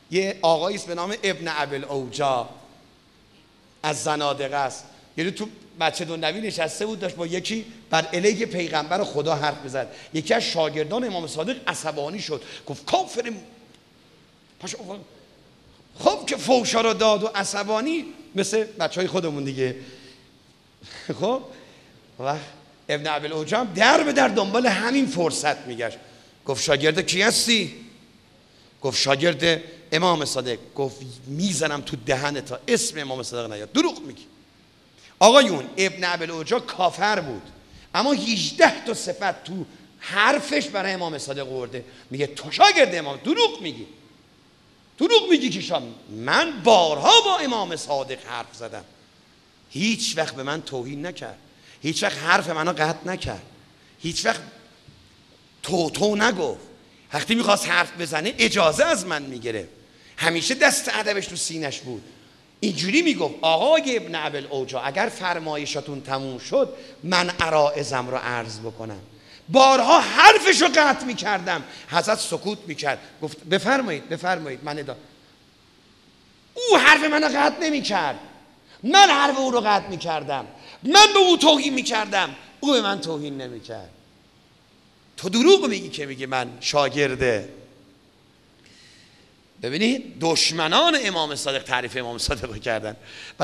یه آقایی است به نام ابن ابی‌الاوجاع از زنادقه است. یعنی تو مسجد النبی نشسته بود، داشت با یکی بر علیه پیغمبر خدا حرف می‌زد. یکی از شاگردان امام صادق عصبانی شد، گفت کافر. خب که فوشا رو داد و عصبانی مثل بچهای خودمون دیگه. خب و ابن ابی‌الاوجاع در به در دنبال همین فرصت میگشت. گفت شاگرد کی هستی؟ گفت شاگرد امام صادق. گفت میزنم تو دهنت تا اسم امام صادق نیاد. دروغ میگی. آقایون ابن ابی‌الاوجاع کافر بود، اما 18 تا صفت تو حرفش برای امام صادق آورده. میگه تو شاگرد امام، دروغ میگی. دروغ میگی که من بارها با امام صادق حرف زدم، هیچ وقت به من توهین نکرد، هیچ وقت حرف منو قطع نکرد، هیچ وقت تو نگفت. وقتی میخواست حرف بزنه اجازه از من میگرفت، همیشه دست ادبش تو سینش بود. اینجوری میگفت آقای ابن ابی‌الاوجاع اگر فرمایشاتون تموم شد من عرائضم رو عرض بکنم. بارها حرفش رو قطع میکردم، حضرت سکوت میکرد، گفت بفرمایید من ادا. او حرف منو قطع نمیکرد، من حرف او رو قطع میکردم، من به او توهین میکردم، او به من توهین نمیکرد. تو دروغ میگی که میگی من شاگرده. ببینید دشمنان امام صادق تعریف امام صادق رو کردن.